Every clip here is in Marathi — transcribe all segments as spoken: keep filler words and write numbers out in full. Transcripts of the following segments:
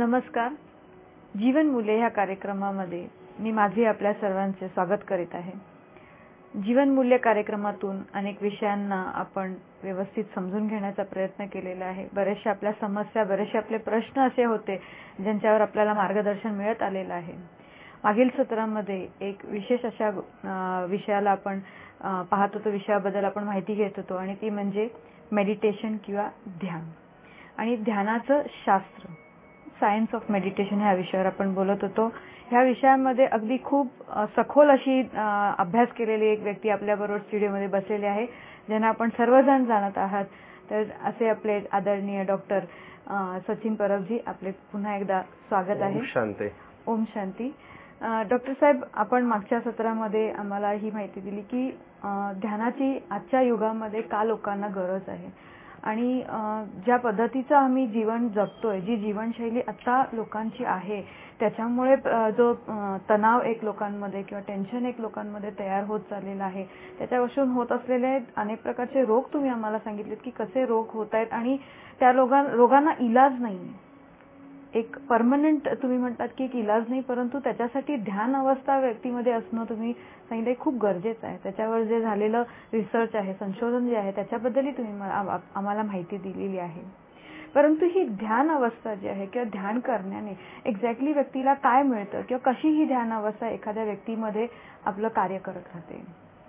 नमस्कार. जीवन मूल्य ह्या कार्यक्रमामध्ये मी माझे आपल्या सर्वांचे स्वागत करीत आहे. जीवन मूल्य कार्यक्रमातून अनेक विषयांना आपण व्यवस्थित समजून घेण्याचा प्रयत्न केलेला आहे. बरेचशा आपल्या समस्या, बरेचशे आपले प्रश्न असे होते ज्यांच्यावर आपल्याला मार्गदर्शन मिळत आलेलं आहे. मागील सत्रामध्ये एक विशेष अशा विषयाला आपण पाहत होतो, विषयाबद्दल आपण माहिती घेत होतो आणि ती म्हणजे मेडिटेशन किंवा ध्यान आणि ध्यानाचं शास्त्र, सायन्स ऑफ मेडिटेशन ह्या विषयावर आपण बोलत होतो. ह्या विषयामध्ये अगदी खूप सखोल अशी अभ्यास केलेली एक व्यक्ती आपल्याबरोबर स्टुडिओमध्ये बसलेली आहे, ज्यांना आपण सर्वजण जाणत आहात. तर असे आपले आदरणीय डॉक्टर सचिन परबजी, आपले पुन्हा एकदा स्वागत आहे. ओम शांती. ओम शांती. डॉक्टर साहेब, आपण मागच्या सत्रामध्ये आम्हाला ही माहिती दिली की ध्यानाची आजच्या युगामध्ये का लोकांना गरज आहे आणि ज्या पद्धतीचं आम्ही जीवन जगतोय, जी जीवनशैली आता लोकांची आहे, त्याच्यामुळे जो तणाव एक लोकांमध्ये किंवा टेन्शन एक लोकांमध्ये तयार होत चाललेला आहे, त्याच्यापासून होत असलेले अनेक प्रकारचे रोग तुम्ही आम्हाला सांगितलेत की कसे रोग होत आहेत आणि त्या रोगांना इलाज नाही, एक परमनंट तुम्ही म्हणतात की एक इलाज नाही, परंतु त्याच्यासाठी ध्यान अवस्था व्यक्तीमध्ये असणं तुम्ही सांगितलं खूप गरजेचं आहे. त्याच्यावर जे झालेलं रिसर्च आहे, संशोधन जे आहे, त्याच्याबद्दलही तुम्ही आम्हाला माहिती दिलेली आहे. परंतु ही ध्यान अवस्था जी आहे किंवा ध्यान करण्याने एक्झॅक्टली व्यक्तीला काय मिळतं किंवा कशी ही ध्यान अवस्था एखाद्या व्यक्तीमध्ये आपलं कार्य करत राहते?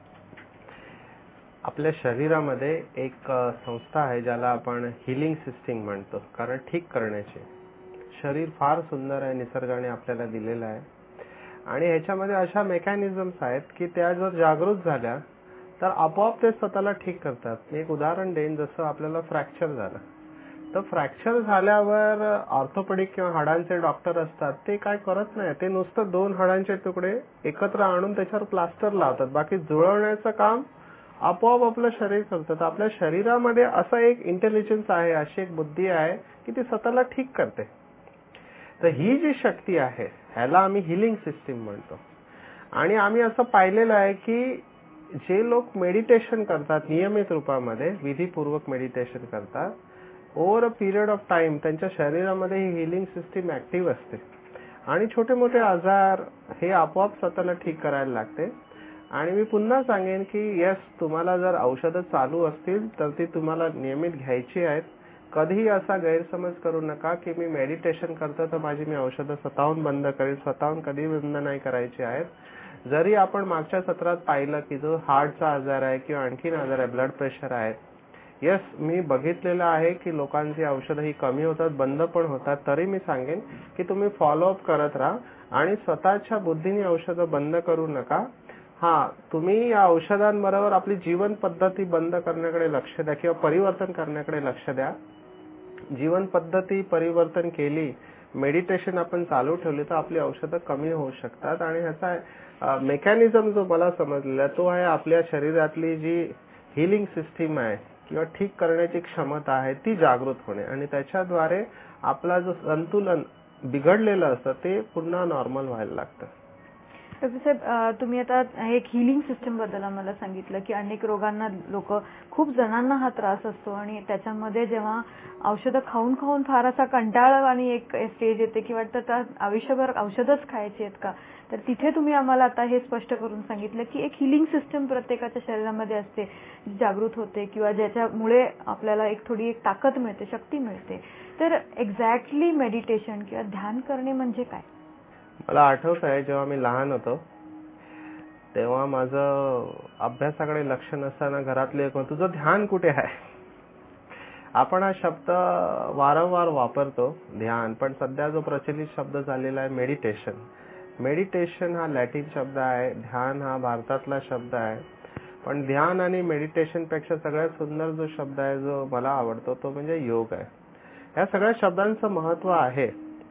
आपल्या शरीरामध्ये एक संस्था आहे ज्याला आपण हिलिंग सिस्टीम म्हणतो, कारण ठीक करण्याची. शरीर फार सुंदर आहे, निसर्गाने आपल्याला दिलेलं आहे आणि ह्याच्यामध्ये अशा मेकॅनिझम्स आहेत की त्या जर जागृत झाल्या तर आपोआप ते स्वतःला ठीक करतात. मी एक उदाहरण देईन. जसं आपल्याला फ्रॅक्चर झालं तर फ्रॅक्चर झाल्यावर ऑर्थोपेडिक किंवा हाडांचे डॉक्टर असतात, ते काय करत नाही, ते नुसतं दोन हाडांचे तुकडे एकत्र आणून त्याच्यावर प्लास्टर लावतात. बाकी जुळवण्याचं काम आपोआप आपलं शरीर करतं. तर आपल्या शरीरामध्ये असं एक इंटेलिजन्स आहे, अशी एक बुद्धी आहे की ती स्वतःला ठीक करते. तर ही जी शक्ती आहे ह्याला आम्ही हिलिंग सिस्टीम म्हणतो. आणि आम्ही असं पाहिलेलं आहे की जे लोक मेडिटेशन करतात, नियमित रूपामध्ये विधीपूर्वक मेडिटेशन करतात, over a period of time त्यांच्या शरीरामध्ये ही हिलिंग सिस्टीम ऍक्टिव्ह असते आणि छोटे मोठे आजार हे आपोआप स्वतःला ठीक करायला लागते. आणि मी पुन्हा सांगेन की यस, तुम्हाला जर औषधं चालू असतील तर ती तुम्हाला नियमित घ्यायची आहेत. कधीही असा गैरसमज करू नका की मी मेडिटेशन करतो तर माझी मी औषधं स्वतःहून बंद करेल. स्वतःहून कधी बंद नाही करायची आहेत. जरी आपण मागच्या सत्रात पाहिलं की जो हार्टचा आजार आहे किंवा आणखीन आजार आहे, ब्लड प्रेशर आहे, यस, मी बघितलेलं आहे की लोकांची औषधं ही कमी होतात, बंद पण होतात. तरी मी सांगेन की तुम्ही फॉलोअप करत राहा आणि स्वतःच्या बुद्धीने औषधं बंद करू नका. हा, तुम्ही या औषधांबरोबर आपली जीवन पद्धती बंद करण्याकडे लक्ष द्या किंवा परिवर्तन करण्याकडे लक्ष द्या. जीवन पद्धती परिवर्तन केली, मेडिटेशन आपण चालू ठेवली तर आपली औषधं कमी होऊ शकतात. आणि ह्याचा मेकॅनिझम जो मला समजलेला तो आहे आपल्या शरीरातली जी हिलिंग सिस्टीम आहे किंवा ठीक करण्याची क्षमता आहे ती जागृत होणे आणि त्याच्याद्वारे आपला जो संतुलन बिघडलेलं असतं ते पुन्हा नॉर्मल व्हायला लागतं. डॉक्टर साहेब, तुम्ही आता एक हिलिंग सिस्टम बद्दल आम्हाला सांगितलं की अनेक रोगांना लोक, खूप जणांना हा त्रास असतो आणि त्याच्यामध्ये जेव्हा औषधं खाऊन खाऊन फार असा कंटाळा आणि एक स्टेज येते की वाटतं तर आयुष्यभर औषधच खायची आहेत का, तर तिथे तुम्ही आम्हाला आता हे स्पष्ट करून सांगितलं की एक हिलिंग सिस्टम प्रत्येकाच्या शरीरामध्ये असते, जी जागृत होते किंवा ज्याच्यामुळे आपल्याला एक थोडी एक ताकद मिळते, शक्ती मिळते. तर एक्झॅक्टली मेडिटेशन किंवा ध्यान करणे म्हणजे काय? मला आठवत आहे जेव्हा मी लहान होतो तेव्हा माझं अभ्यासाकडे लक्ष नसताना घरातले एक, तुझं ध्यान कुठे आहे? आपण हा शब्द वारंवार वापरतो ध्यान, पण सध्या जो प्रचलित शब्द झालेला आहे मेडिटेशन. मेडिटेशन हा लॅटिन शब्द आहे, ध्यान हा भारतातला शब्द आहे. पण ध्यान आणि मेडिटेशन पेक्षा सगळ्यात सुंदर जो शब्द आहे जो मला आवडतो तो म्हणजे योग आहे. या सगळ्या शब्दांचं महत्व आहे.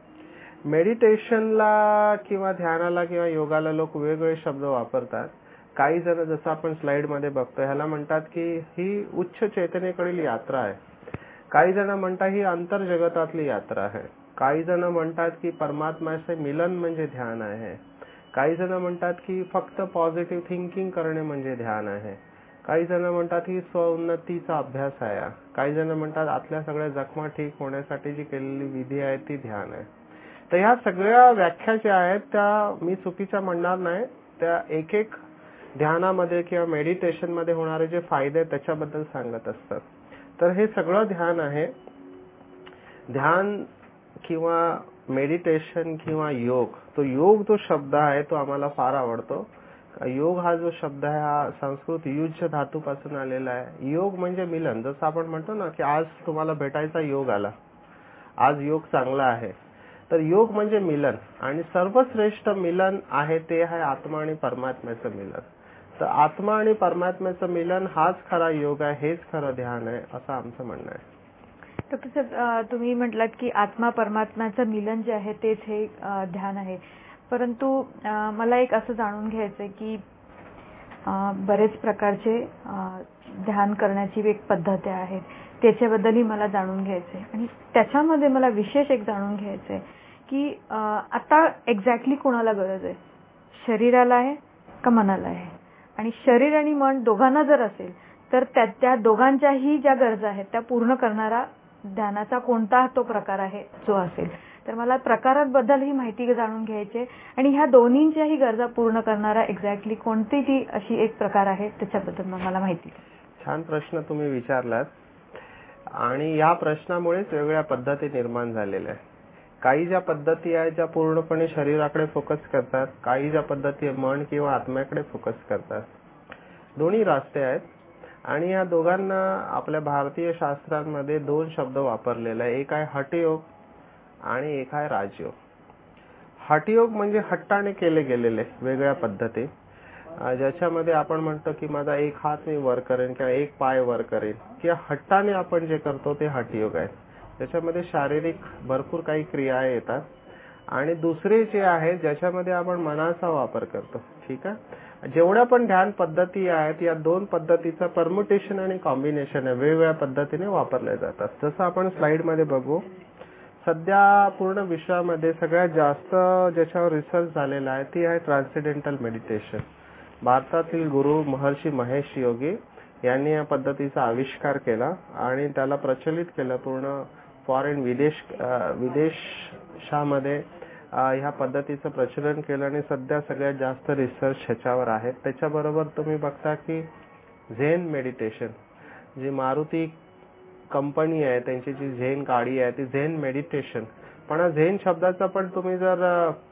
मेडिटेशनला किंवा ध्यानाला किंवा योगाला लोक वेगवेगळे शब्द वापरतात. काही जण, जसं आपण स्लाइड मध्ये बघतो, ह्याला म्हणतात की ही उच्च चेतनेकडील यात्रा आहे. काही जण म्हणतात ही अंतर्जगतातली यात्रा आहे. काही जण म्हणतात की परमात्म्याचे मिलन म्हणजे ध्यान आहे. काही जण म्हणतात की फक्त पॉझिटिव्ह थिंकिंग करणे म्हणजे ध्यान आहे. काही जण म्हणतात ही स्वउन्नतीचा अभ्यास आहे. काही जण म्हणतात आतल्या सगळ्या जखमा ठीक होण्यासाठी जी केलेली विधी आहे ती ध्यान आहे. तर ह्या सगळ्या व्याख्या ज्या आहेत त्या मी चुकीच्या म्हणणार नाही, त्या एक एक ध्यानामध्ये किंवा मेडिटेशन मध्ये होणारे जे फायदे त्याच्याबद्दल सांगत असतात. तर हे सगळं ध्यान आहे. ध्यान किंवा मेडिटेशन किंवा योग, तो योग जो शब्द आहे तो आम्हाला फार आवडतो. योग हा जो शब्द आहे हा संस्कृत युज्य धातूपासून आलेला आहे. योग म्हणजे मिलन. जसं आपण म्हणतो ना की आज तुम्हाला भेटायचा योग आला, आज योग चांगला आहे. तर योग म्हणजे मिलन, आणि सर्वश्रेष्ठ मिलन आहे ते आहे आत्मा आणि परमात्म्याचं मिलन. तर आत्मा आणि परमात्म्याचं मिलन हाच खरा योग आहे, हेच खरं ध्यान आहे, असं आमचं म्हणणं आहे. डॉक्टर साहेब, तुम्ही म्हटलात की आत्मा परमात्म्याचं मिलन जे आहे तेच हे ध्यान आहे. परंतु मला एक असं जाणून घ्यायचंय की बरेच प्रकारचे ध्यान करण्याची एक पद्धती आहेत, त्याच्याबद्दलही मला जाणून घ्यायचंय. आणि त्याच्यामध्ये मला विशेष एक जाणून घ्यायचंय की आता एक्झॅक्टली कोणाला गरज आहे, शरीराला आहे का मनाला आहे? आणि शरीर आणि मन दोघांना जर असेल तर त्या त्या दोघांच्याही ज्या गरजा आहेत त्या पूर्ण करणारा ध्यानाचा कोणता तो प्रकार आहे जो असेल. तर मला प्रकाराबद्दल ही माहिती जाणून घ्यायची, आणि ह्या दोन्हींच्याही गरजा पूर्ण करणारा एक्झॅक्टली कोणती ती अशी एक प्रकार आहे त्याच्याबद्दल मला माहिती. छान प्रश्न तुम्ही विचारलात, आणि या प्रश्नामुळेच वेगळ्या पद्धती निर्माण झालेल्या आहेत. काही ज्या पद्धती आहेत ज्या पूर्णपणे शरीराकडे फोकस करतात, काही ज्या पद्धती मन किंवा आत्म्याकडे फोकस करतात. दोन्ही रस्ते आहेत, आणि या दोघांना आपल्या भारतीय शास्त्रांमध्ये दोन शब्द वापरलेले आहे. एक आहे हठयोग आणि एक आहे राजयोग. हठयोग म्हणजे हट्टाने केले गेलेले वेगळ्या पद्धती, ज्याच्यामध्ये आपण म्हणतो की माझा एक हात मी वर करेन किंवा एक पाय वर करेन, किंवा हट्टाने आपण जे करतो ते हठयोग आहे. त्याच्यामध्ये शारीरिक भरपूर काही क्रिया येतात. आणि दुसरे जे आहे ज्याच्यामध्ये आपण मनाचा वापर करतो. ठीक आहे. जेवढ्या पण ध्यान पद्धती आहेत या दोन पद्धतीचं परम्युटेशन आणि कॉम्बिनेशन आहे, वेगवेगळ्या पद्धतीने वापरले जातात. जसं आपण स्लाइड मध्ये बघू, सध्या पूर्ण विश्वामध्ये सगळ्यात जास्त ज्याच्यावर रिसर्च झालेला आहे ती आहे ट्रान्ससेंडेंटल मेडिटेशन. भारतातील गुरु महर्षी महेश योगी यांनी या पद्धतीचा आविष्कार केला आणि त्याला प्रचलित केलं. पूर्ण फॉरेन विदेश विदेशामध्ये ह्या पद्धतीचं प्रचलन केलं, आणि सध्या सगळ्यात जास्त रिसर्च ह्याच्यावर आहे. त्याच्याबरोबर तुम्ही बघता की झेन मेडिटेशन, जी मारुती कंपनी आहे त्यांची जी झेन गाडी आहे ती झेन मेडिटेशन. पण झेन शब्दाचा पण तुम्ही जर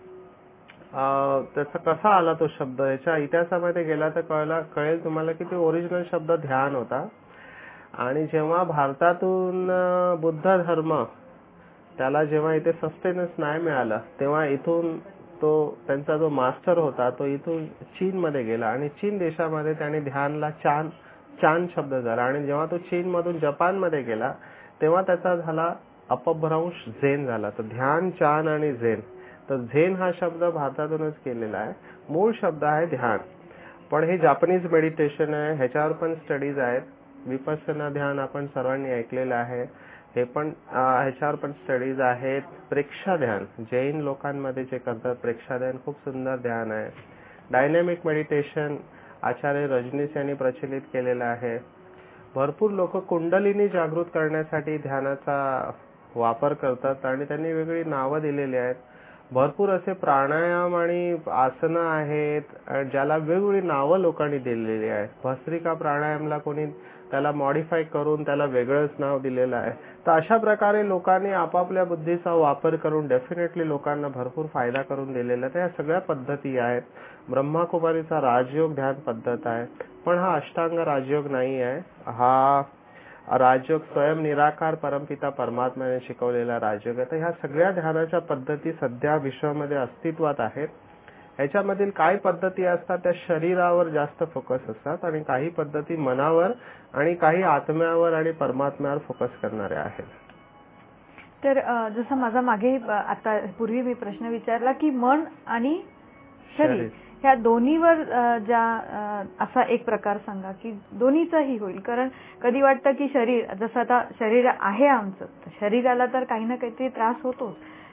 त्याचा कसा आला तो शब्द याच्या इतिहासामध्ये गेला तर कळला कळेल तुम्हाला की तो ओरिजिनल शब्द ध्यान होता. आणि जेव्हा भारतातून बुद्ध धर्म त्याला जेव्हा इथे सस्टेनन्स नाही मिळालं, तेव्हा इथून तो त्यांचा जो मास्टर होता तो इथून चीन मध्ये गेला, आणि चीन देशामध्ये त्याने ध्यानला चान चान शब्द झाला. आणि जेव्हा तो चीन मधून जपान मध्ये गेला तेव्हा त्याचा झाला अपभ्रंश झेन झाला. तर ध्यान, चान आणि झेन. तर झेन हा शब्द भारतातूनच केलेला आहे. मूळ शब्द आहे ध्यान. पण हे जापनीज मेडिटेशन आहे, ह्याच्यावर पण स्टडीज आहेत. विपස්සना ध्यान आपण सर्वांनी ऐकलेलं आहे, हे पण ह्याच्यावर पण स्टडीज आहेत. प्रेक्षा ध्यान जैन लोकांमध्ये जे करतात प्रेक्षा ध्यान खूप सुंदर ध्यान आहे. डायनॅमिक मेडिटेशन आचार्य रजनीश यांनी प्रचलित केलेलं आहे. भरपूर लोक कुंडलिनी जागृत करण्यासाठी ध्यानाचा वापर करतात आणि त्यांनी वेगळी नावं दिलेली आहेत. भरपूर असे प्राणायाम आणि आसनं आहेत ज्याला वेगवेगळी नावं लोकांनी दिलेली आहेत. भस्त्रिका प्राणायामला कोणी त्याला मॉडिफाय करून त्याला वेगळंच नाव दिलेलं आहे. तर अशा प्रकारे लोकांनी आपापल्या बुद्धीचा वापर करून डेफिनेटली लोकांना भरपूर फायदा करून दिलेला आहे. या सगळ्या पद्धती आहेत. ब्रह्माकुमारीचा राजयोग ध्यान पद्धत आहे, पण हा अष्टांग राजयोग नाही आहे. हा राजयोग स्वयं निराकार परमपिता परमात्म्याने शिकवलेला राजयोग आहे. तर ह्या सगळ्या ध्यानाच्या पद्धती सध्या विश्वामध्ये अस्तित्वात आहेत. ह्याच्यामधील काही पद्धती असतात त्या शरीरावर जास्त फोकस असतात, आणि काही पद्धती मनावर आणि काही आत्म्यावर आणि परमात्म्यावर फोकस करणाऱ्या आहेत. तर जसं माझा मागे आता पूर्वी मी प्रश्न विचारला की मन आणि शरीर ह्या दोन्हीवर ज्या असा एक प्रकार सांगा की दोन्हीचाही होईल. कारण कधी वाटतं की शरीर जसं आता शरीर आहे आमचं, शरीराला तर काही ना काहीतरी त्रास होतोच.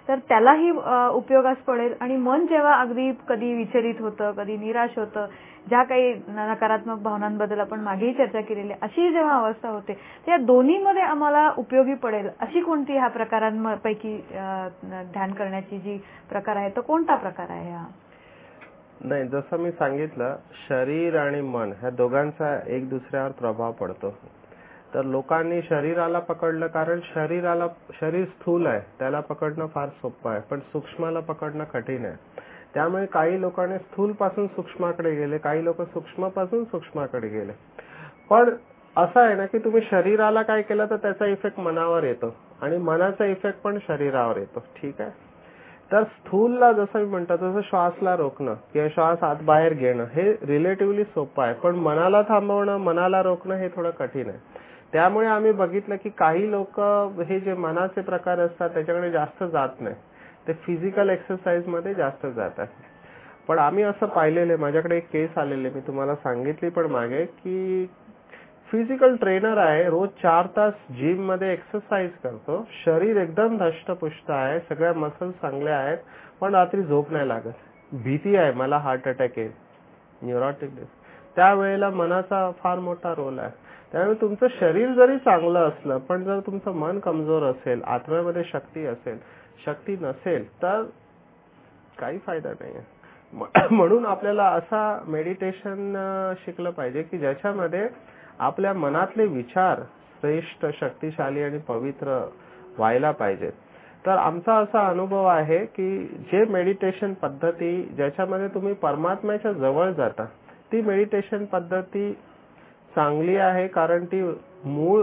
तर त्यालाही उपयोगास पडेल. आणि मन जेव्हा अगदी कधी विचलित होतं, कधी निराश होतं, ज्या काही नकारात्मक भावनांबद्दल आपण मागेही चर्चा केलेली अशी जेव्हा अवस्था होते, त्या दोन्हीमध्ये आम्हाला उपयोगी पडेल अशी कोणती ह्या प्रकारांपैकी ध्यान करण्याची जी प्रकार आहे तो कोणता प्रकार आहे हा? नाही, जसं मी सांगितलं, शरीर आणि मन ह्या दोघांचा एक दुसऱ्यावर प्रभाव पडतो. तर लोकांनी शरीराला पकडलं कारण शरीराला शरीर स्थूल आहे, त्याला पकडणं फार सोपं आहे, पण सूक्ष्माला पकडणं कठीण आहे. त्यामुळे काही लोकांनी स्थूल पासून सूक्ष्माकडे गेले, काही लोक सूक्ष्मापासून सूक्ष्माकडे गेले. पण असं आहे ना की तुम्ही शरीराला काय केलं तर त्याचा इफेक्ट मनावर येतो आणि मनाचा इफेक्ट पण शरीरावर येतो. ठीक आहे. तर स्थूलला जसं मी म्हणतो तसं श्वासला रोखणं किंवा श्वास आत बाहेर घेणं हे रिलेटिव्हली सोपं आहे, पण मनाला थांबवणं, मनाला रोखणं हे थोडं कठीण आहे. त्यामुळे आम्ही बघितलं की काही लोक हे जे मनाचे प्रकार असतात त्याच्याकडे जास्त जात नाही, ते फिजिकल एक्सरसाइज मध्ये जास्त जातात. पण आम्ही असं पाहिलेलं आहे, माझ्याकडे एक केस आलेले, मी तुम्हाला सांगितली पण मागे, की फिजिकल ट्रेनर आहे, रोज चार तास जिम मध्ये एक्सरसाइज करतो, शरीर एकदम धष्टपुष्ट आहे, सगळ्या मसल्स चांगल्या आहेत, पण रात्री झोप नाही लागत, भीती आहे मला हार्ट अटॅक येईल, न्यूरोटिक डिस. त्यावेळेला मनाचा फार मोठा रोल आहे. त्यामुळे तुमचं शरीर जरी चांगलं असलं पण जर तुमचं मन कमजोर असेल, आत्म्यामध्ये शक्ती असेल, शक्ती नसेल तर काही फायदा नाहीये. म्हणून आपल्याला असा मेडिटेशन शिकलं पाहिजे की ज्याच्यामध्ये आपल्या मनातले विचार श्रेष्ठ, शक्तिशाली आणि पवित्र व्हायला पाहिजेत. तर आमचा असा अनुभव आहे की जे मेडिटेशन पद्धती ज्याच्यामध्ये तुम्ही परमात्म्याच्या जवळ जाता, ती मेडिटेशन पद्धती चांगली आहे, कारण ती मूळ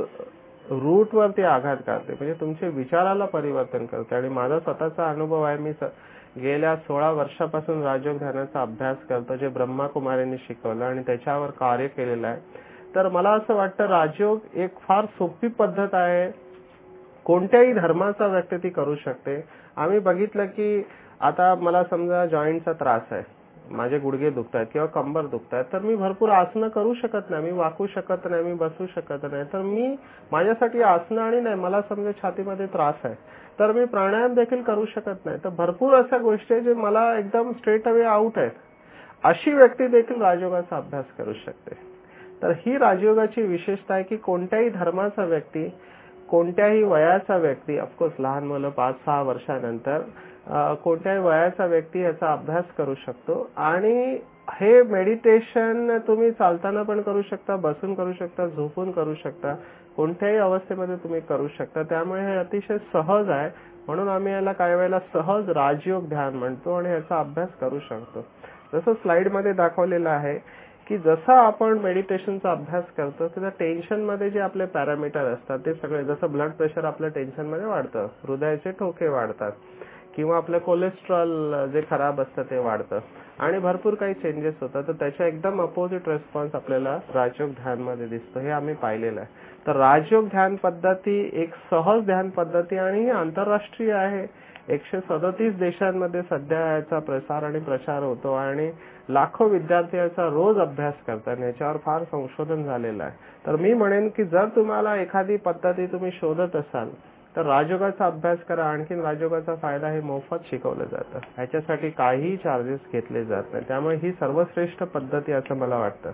रूट वरती आघात करते, म्हणजे तुमच्या विचाराला परिवर्तन करते. आणि माझा स्वतःचा अनुभव आहे, मी गेल्या सोळा वर्षापासून राजयोग ध्यानाचा अभ्यास करतो, जे ब्रह्माकुमारींनी शिकवलं आणि त्याच्यावर कार्य केलेलं आहे. तर मला असं वाटतं राजयोग एक फार सोपी पद्धत आहे, कोणत्याही धर्माचा व्यक्ती ती करू शकते. आम्ही बघितलं की आता मला समजा जॉईंटचा त्रास आहे, माझे गुडघे दुखतात किंवा कंबर दुखतात, तर मी भरपूर आसनं करू शकत नाही, मी वाकू शकत नाही, मी बसू शकत नाही, तर मी माझ्यासाठी आसनं आणि नाही, मला समजा छातीमध्ये त्रास आहे तर मी प्राणायाम देखील करू शकत नाही. तर भरपूर अशा गोष्टी जे मला एकदम स्ट्रेट अवे आउट आहेत, अशी व्यक्ती देखील राजयोगाचा अभ्यास करू शकते. तर ही राजयोगाची विशेषता आहे की कोणत्याही धर्माचा व्यक्ती, कोणत्याही वयाचा व्यक्ती, ऑफकोर्स लहान मुलं पाच सहा वर्षानंतर कोणत्याही वयाचा व्यक्ती याचा अभ्यास करू शकतो. आणि हे मेडिटेशन तुम्ही चालताना पण करू शकता, बसून करू शकता, झोपून करू शकता, कोणत्याही अवस्थेमध्ये तुम्ही करू शकता. त्यामुळे हे अतिशय सहज आहे, म्हणून आम्ही याला काही वेळेला सहज राजयोग ध्यान म्हणतो आणि याचा अभ्यास करू शकतो. जसं स्लाइड मध्ये दाखवलेलं आहे की जसं आपण मेडिटेशनचा अभ्यास करतो तर टेन्शन मध्ये जे आपले पॅरामीटर असतात ते सगळे, जसं ब्लड प्रेशर आपल्या टेन्शन मध्ये वाढतं, हृदयाचे ठोके वाढतात किंवा आपलं कोलेस्ट्रॉल जे खराब असतं ते वाढतं आणि भरपूर काही चेंजेस होतात. तर त्याच्या एकदम अपोजिट रिस्पॉन्स आपल्याला राजयोग ध्यान मध्ये दिसतो, हे आम्ही पाहिलेलं आहे. तर राजयोग ध्यान पद्धती एक सहज ध्यान पद्धती आणि ही आंतरराष्ट्रीय आहे. एकशे सदतीस देशांमध्ये सध्या याचा प्रसार आणि प्रचार होतो आणि लाखो विद्यार्थी याचा रोज अभ्यास करतात, याच्यावर फार संशोधन झालेलं आहे. तर मी म्हणेन की जर तुम्हाला एखादी पद्धती तुम्ही शोधत असाल तर राजयोगाचा अभ्यास करा. आणखीन राजयोगाचा फायदा हे मोफत शिकवलं जातं, ह्याच्यासाठी काहीही चार्जेस घेतले जात नाही. त्यामुळे ही सर्वश्रेष्ठ पद्धती असं मला वाटतं.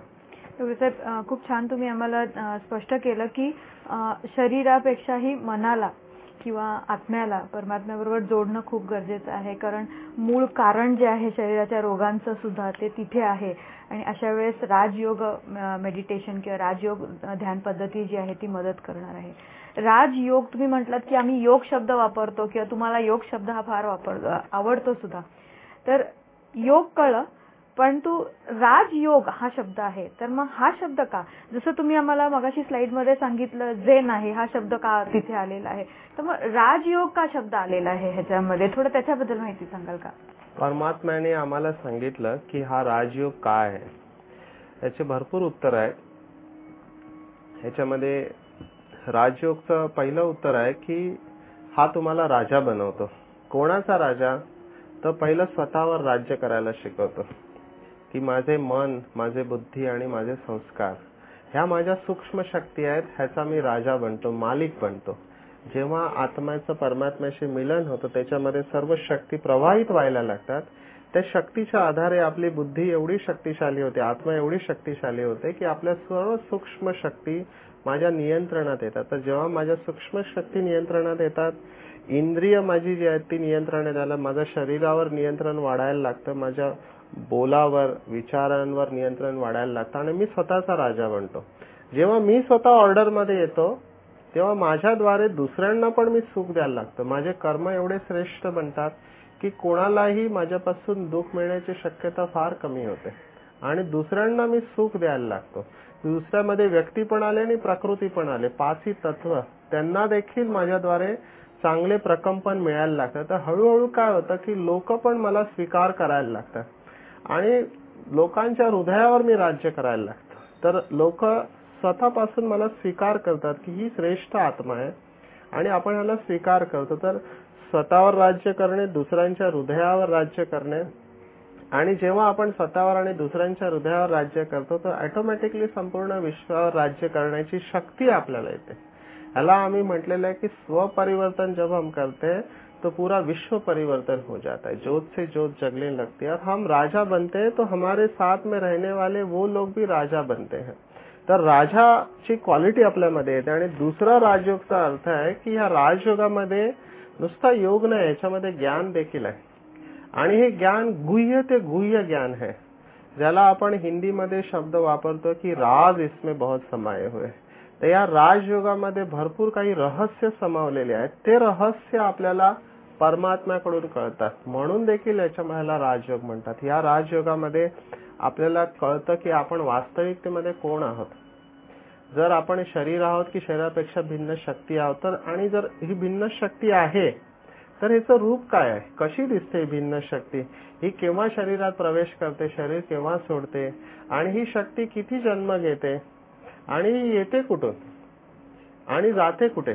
साहेब, खूप छान तुम्ही आम्हाला स्पष्ट केलं की शरीरापेक्षाही मनाला किंवा आत्म्याला परमात्म्याबरोबर जोडणं खूप गरजेचं आहे, कारण मूळ कारण जे आहे शरीराच्या रोगांचं सुद्धा ते तिथे आहे. आणि अशा वेळेस राजयोग मेडिटेशन किंवा राजयोग ध्यान पद्धती जी आहे ती मदत करणार आहे. राजयोग तुम्ही म्हटलात की आम्ही योग शब्द वापरतो किंवा तुम्हाला योग शब्द हा फार वापर आवडतो सुद्धा, तर योग कळलं, परंतु राजयोग हा शब्द आहे, तर मग हा शब्द का, जसं तुम्ही आम्हाला मगाशी स्लाइड मध्ये सांगितलं झेन आहे, हा शब्द का तिथे आलेला आहे, तर मग राजयोग का शब्द आलेला आहे ह्याच्यामध्ये, थोडं त्याच्याबद्दल माहिती सांगाल का? परमात्म्याने आम्हाला सांगितलं की हा राजयोग काय आहे, याचे भरपूर उत्तर आहेत. ह्याच्यामध्ये राजयोगचं पहिलं उत्तर आहे की हा तुम्हाला राजा बनवतो. कोणाचा राजा? तर पहिलं स्वतःवर राज्य करायला शिकवतो की माझे मन, माझे बुद्धी आणि माझे संस्कार ह्या माझ्या सूक्ष्म शक्ती आहेत, ह्याचा मी राजा बनतो, मालिक बनतो. जेव्हा आत्म्याचं परमात्म्याशी मिलन होतं त्याच्यामध्ये सर्व शक्ती प्रवाहित व्हायला लागतात. त्या शक्तीच्या आधारे आपली बुद्धी एवढी शक्तिशाली होते, आत्मा एवढी शक्तिशाली होते की आपल्या सर्व सूक्ष्म शक्ती माझ्या नियंत्रणात येतात. तर जेव्हा माझ्या सूक्ष्म शक्ती नियंत्रणात येतात, इंद्रिय माझी जी आहेत ती नियंत्रणात आलं, माझ्या शरीरावर नियंत्रण वाढायला लागतं, माझ्या बोलावर विचारांवर नियंत्रण वाढायला लागतं आणि मी स्वतःचा राजा बनतो. जेव्हा मी स्वतः ऑर्डरमध्ये येतो तेव्हा माझ्याद्वारे दुसऱ्यांना पण मी सुख द्यायला लागतं. माझे कर्म एवढे श्रेष्ठ बनतात की कोणालाही माझ्यापासून दुःख मिळण्याची शक्यता फार कमी होते आणि दुसऱ्यांना मी सुख द्यायला लागतो. दुसऱ्यामध्ये व्यक्ती पण आले आणि प्रकृती पण आले, पाचही तत्व, त्यांना देखील माझ्याद्वारे चांगले प्रकंपन मिळायला लागतं. तर हळूहळू काय होतं की लोक पण मला स्वीकार करायला लागतात आणि लोकांच्या हृदयावर मी राज्य करायला लागतो. तर लोक स्वतःपासून मला स्वीकार करतात की ही श्रेष्ठ आत्मा आहे आणि आपण ह्याला स्वीकार करतो. तर स्वतःवर राज्य करणे, दुसऱ्यांच्या हृदयावर राज्य करणे, आणि जेव्हा आपण स्वतःवर आणि दुसऱ्यांच्या हृदयावर राज्य करतो तर ऑटोमॅटिकली संपूर्ण विश्वावर राज्य करण्याची शक्ती आपल्याला येते. ह्याला आम्ही म्हटलेलं आहे की स्वपरिवर्तन जब हम करते हैं तो पूरा विश्व परिवर्तन हो जाता है. जोत से जोत जगने लगती है और हम राजा बनते हैं तो हमारे साथ में रहने वाले वो लोग भी राजा बनते हैं. तर राजाची क्वालिटी आपल्यामध्ये येते. आणि दुसरा राजयोगचा अर्थ आहे की ह्या राजयोगामध्ये नुसता योग नाही, याच्यामध्ये ज्ञान देखील आहे आणि हे ज्ञान गुह्य ते गुह्य ज्ञान है, ज्याला आपण हिंदीमध्ये शब्द वापरतो की राज इसमें बहुत समाये हुए. तर या राजयोगामध्ये भरपूर काही रहस्य समावलेले आहेत. ते रहस्य आपल्याला परमात्म्याकडून कळतात, म्हणून देखील याच्याला राजयोग म्हणतात. या राजयोगामध्ये आपल्याला कळतं की आपण वास्तविकतेमध्ये कोण आहोत. जर आपण शरीर आहोत की शरीरापेक्षा भिन्न शक्ती आहोत, तर आणि जर ही भिन्न शक्ती आहे तर ह्याचं रूप काय आहे, कशी दिसते भिन्न शक्ती, ही केव्हा शरीरात प्रवेश करते, शरीर केव्हा सोडते, आणि ही शक्ती किती जन्म घेते आणि येते कुठून आणि जाते कुठे.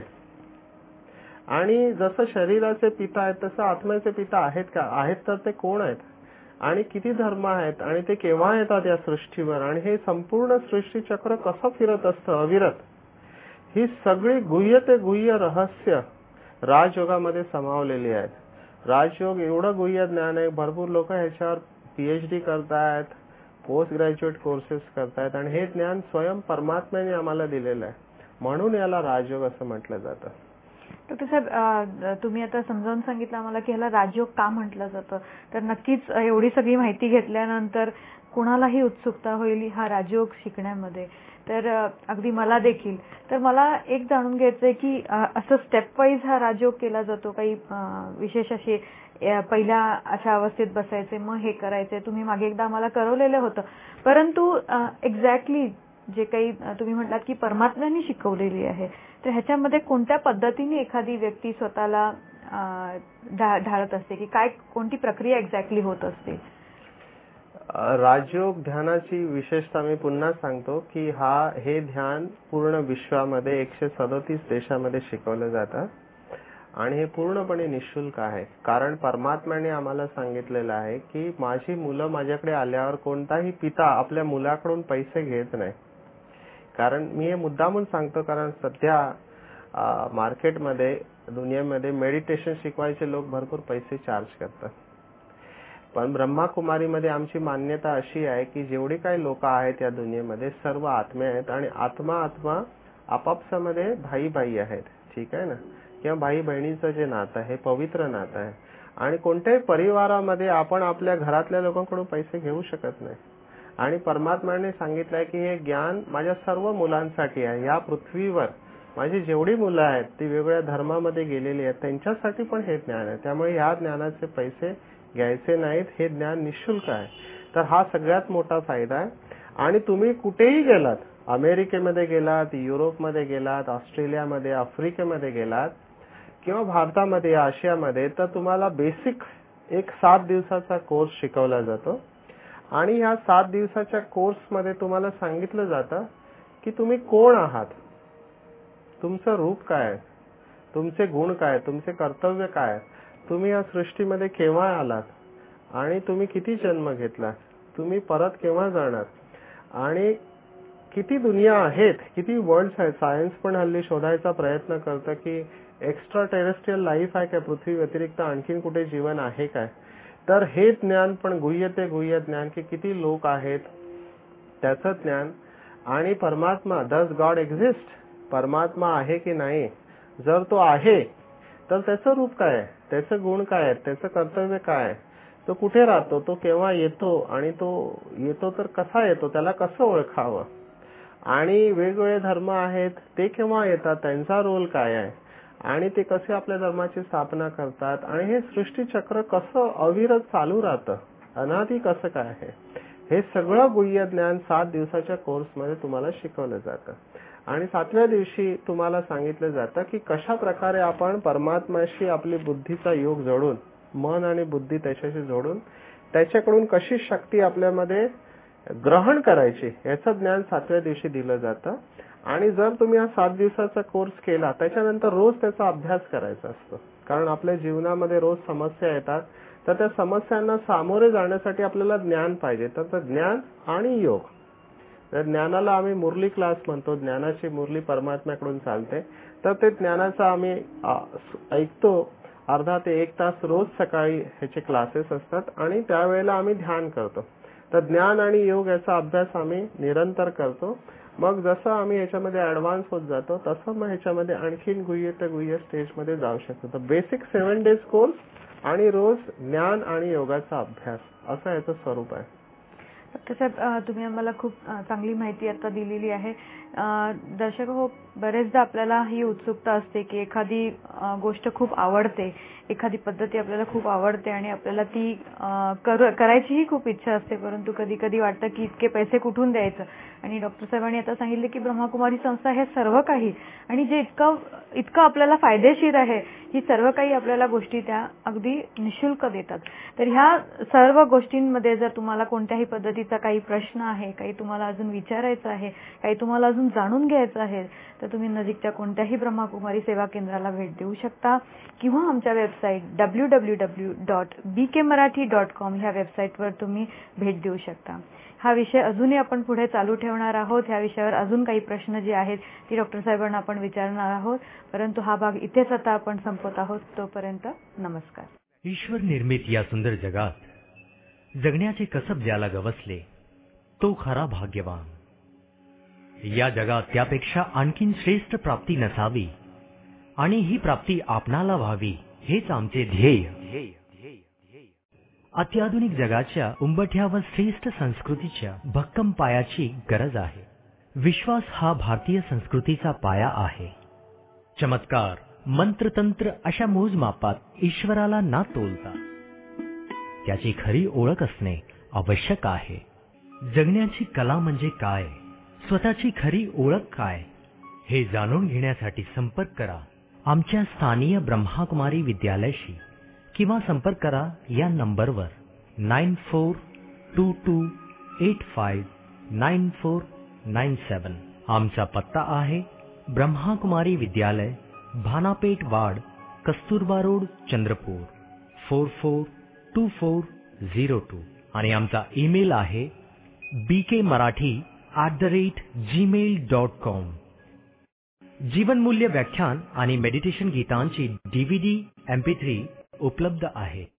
आणि जसं शरीराचे पिता आहेत तसं आत्म्याचे पिता आहेत का, आहेत तर ते कोण आहेत आणि किती धर्म आहेत आणि ते केव्हा येतात या सृष्टीवर, आणि हे संपूर्ण सृष्टी चक्र कसं फिरत असतं अविरत. ही सगळी गुह्य ते गुह्य रहस्य राजयोगामध्ये समावलेली आहेत. राजयोग एवढं गुह्य ज्ञान आहे, भरपूर लोक ह्याच्यावर पीएचडी करतायत, पोस्ट ग्रॅज्युएट कोर्सेस करतायत आणि हे ज्ञान स्वयं परमात्म्याने आम्हाला दिलेलं आहे, म्हणून याला राजयोग असं म्हटलं जातं. डॉक्टर साहेब, तुम्ही आता समजावून सांगितलं आम्हाला की ह्याला राजयोग का म्हटलं जातं. तर नक्कीच एवढी सगळी माहिती घेतल्यानंतर कुणालाही उत्सुकता होईल हा राजयोग शिकण्यामध्ये. तर अगदी मला देखील. तर मला एक जाणून घ्यायचंय की असं स्टेप वाईज हा राजयोग केला जातो, काही विशेष असे पहिल्या अशा अवस्थेत बसायचे, मग हे करायचे, तुम्ही मागे एकदा आम्हाला करवलेलं होतं, परंतु एक्झॅक्टली जे काही तुम्ही म्हटलात की परमात्म्याने शिकवलेली आहे, तर ह्याच्यामध्ये कोणत्या पद्धतीने एखादी व्यक्ती स्वतःला ढाळत असते की काय, कोणती प्रक्रिया एक्झॅक्टली होत असते. राजयोग ध्यानाची विशेषता मी पुन्हा सांगतो की हा हे ध्यान पूर्ण विश्वामध्ये एकशे सदोतीस देशामध्ये शिकवलं जातं आणि हे पूर्णपणे निशुल्क आहे. कारण परमात्म्याने आम्हाला सांगितलेलं आहे की माझी मुलं माझ्याकडे आल्यावर कोणताही पिता आपल्या मुलाकडून पैसे घेत नाही. कारण मी हे मुद्दामून सांगतो कारण सध्या मार्केटमध्ये दुनियेमध्ये मेडिटेशन शिकवायचे लोक भरपूर पैसे चार्ज करतात. पण ब्रह्माकुमारीमध्ये आमची मान्यता अशी आहे की जेवढी काही लोक आहेत या दुनियेमध्ये सर्व आत्मे आहेत आणि आत्मा आत्मा आपापसामध्ये भाई भाई आहेत. ठीक आहे ना, किंवा भाई बहिणीचं जे नातं आहे पवित्र नातं आहे आणि कोणत्याही परिवारामध्ये आपण आपल्या घरातल्या लोकांकडून पैसे घेऊ शकत नाही. आणि परमात्म्याने सांगितलंय की हे ज्ञान माझ्या सर्व मुलांसाठी आहे. या पृथ्वीवर माझी जेवढी मुलं आहेत ती वेगवेगळ्या धर्मामध्ये गेलेली आहेत, त्यांच्यासाठी पण हे ज्ञान आहे. त्यामुळे या ज्ञानाचे पैसे घ्यायचे नाहीत, हे ज्ञान निशुल्क आहे. तर हा सगळ्यात मोठा फायदा आहे. आणि तुम्ही कुठेही गेलात, अमेरिकेमध्ये गेलात, युरोपमध्ये गेलात, ऑस्ट्रेलियामध्ये, आफ्रिकेमध्ये गेलात किंवा भारतामध्ये, आशियामध्ये, तर तुम्हाला बेसिक एक सात दिवसाचा कोर्स शिकवला जातो आणि ह्या सात दिवसाच्या कोर्समध्ये तुम्हाला सांगितलं जातं की तुम्ही कोण आहात, तुमचं रूप काय आहे, तुमचे गुण काय, तुमचे कर्तव्य काय, तुम्ही या सृष्टीमध्ये केव्हा आलात आणि तुम्ही किती जन्म घेतला, तुम्ही परत केव्हा जाणार आणि किती दुनिया आहेत, किती वर्ल्ड्स आहेत. सायन्स पण हल्ली शोधायचा प्रयत्न करतं की एक्स्ट्रा टेरेस्ट्रियल लाईफ आहे काय, पृथ्वी व्यतिरिक्त आणखीन कुठे जीवन आहे काय, तर हे ज्ञान पण गुह्य ते गुह्य ज्ञान की किती लोक आहेत त्याचं ज्ञान. आणि परमात्मा, डज गॉड एक्झिस्ट, परमात्मा आहे की नाही, जर तो आहे तर त्याचं रूप काय आहे, त्याचं गुण काय आहेत, त्याचं कर्तव्य काय आहे, तो कुठे राहतो, तो केव्हा येतो आणि तो येतो तर कसा येतो, त्याला कसं ओळखावं, आणि वेगवेगळे धर्म आहेत ते केव्हा येतात, त्यांचा रोल काय आहे, आणि ते कसे आपल्या धर्माची स्थापना करतात, आणि हे सृष्टीचक्र कसं अविरत चालू राहतं, अनादी कसं काय आहे, हे सगळं गुह्य ज्ञान सात दिवसाच्या कोर्समध्ये तुम्हाला शिकवलं जातं. आणि सातव्या दिवशी तुम्हाला सांगितलं जातं की कशा प्रकारे आपण परमात्म्याशी आपली बुद्धीचा योग जोडून, मन आणि बुद्धी त्याच्याशी जोडून त्याच्याकडून कशी शक्ती आपल्यामध्ये ग्रहण करायची याचं ज्ञान सातव्या दिवशी दिलं जातं. आणि जर तुम्ही हा सात दिवसाचा कोर्स केला त्याच्यानंतर रोज त्याचा अभ्यास करायचा असतो, कारण आपल्या जीवनामध्ये रोज समस्या येतात, तर त्या समस्यांना सामोरे जाण्यासाठी आपल्याला ज्ञान पाहिजे. तर ज्ञान आणि योग, तर ज्ञानाला आम्ही मुरली क्लास म्हणतो, ज्ञानाची मुरली परमात्म्याकडून चालते, तर ते ज्ञानाचा आम्ही ऐकतो. अर्धा ते एक तास रोज सकाळी ह्याचे क्लासेस असतात आणि त्यावेळेला आम्ही ध्यान करतो. तर ज्ञान आणि योग याचा अभ्यास आम्ही निरंतर करतो. मग जसं आम्ही ह्याच्यामध्ये ऍडव्हान्स होत जातो तसं मग ह्याच्यामध्ये आणखीन गुह्य ते गुह्य स्टेजमध्ये जाऊ शकतो. तर बेसिक सेव्हन डेज कोर्स आणि रोज ज्ञान आणि योगाचा अभ्यास असं याचं स्वरूप आहे. डॉक्टर साहेब, तुम्ही आम्हाला खूप चांगली माहिती आता दिलेली आहे. दर्शक हो, बरेचदा आपल्याला ही उत्सुकता असते की एखादी गोष्ट खूप आवडते, एखादी पद्धती आपल्याला खूप आवडते आणि आपल्याला ती करायचीही खूप इच्छा असते, परंतु कधी कधी वाटतं की इतके पैसे कुठून द्यायचं. आणि डॉक्टर साहेबांनी आता सांगितले की ब्रह्मकुमारी संस्था हे सर्व काही, आणि जे इतकं इतकं आपल्याला फायदेशीर आहे, ही सर्व काही आपल्याला गोष्टी त्या अगदी निशुल्क देतात. तर ह्या सर्व गोष्टींमध्ये जर तुम्हाला कोणत्याही पद्धतीचा काही प्रश्न आहे, काही तुम्हाला अजून विचारायचं आहे, काही तुम्हाला अजून जाणून घ्यायचं आहे, तर तुम्ही नजीकच्या कोणत्याही ब्रह्मकुमारी सेवा केंद्राला भेट देऊ शकता किंवा आमच्या website W W W dot B K Marathi dot com ह्या वेबसाईटवर तुम्ही भेट देऊ शकता. हा विषय अजूनही आपण पुढे चालू ठेवणार आहोत. ह्या विषयावर अजून काही प्रश्न जे आहेत ती डॉक्टर साहेबांना आपण विचारणार आहोत, परंतु हा भाग इथेच आता आपण संपत आहोत. तोपर्यंत नमस्कार. ईश्वर निर्मित या सुंदर जगात जगण्याचे कसब ज्याला गवसले तो खरा भाग्यवान. या जगात त्यापेक्षा आणखीन श्रेष्ठ प्राप्ती नसावी आणि ही प्राप्ती आपणाला व्हावी हेच आमचे ध्येय. अत्याधुनिक जगाच्या उंबठ्या व श्रेष्ठ संस्कृतीच्या भक्कम पायाची गरज आहे. विश्वास हा भारतीय संस्कृतीचा पाया आहे. चमत्कार, मंत्रतंत्र अशा मोजमापात ईश्वराला ना तोलता त्याची खरी ओळख असणे आवश्यक आहे. जगण्याची कला म्हणजे काय, स्वतःची खरी ओळख काय, हे जाणून घेण्यासाठी संपर्क करा आमच्या स्थानीय ब्रह्मकुमारी विद्यालयाशी किंवा संपर्क करा या नंबरवर nine four two two eight five nine four nine seven. आमचा पत्ता आहे Brahmakumari Vidyalaya, Bhanapeth ward, Kasturba road, Chandrapur four four two four zero two. आणि आमचा ईमेल आहे B K Marathi at the rate Gmail dot com. जीवनमूल्य व्याख्यान आणि मेडिटेशन गीतांची डीव्हीडी एम पी थ्री उपलब्ध आहे.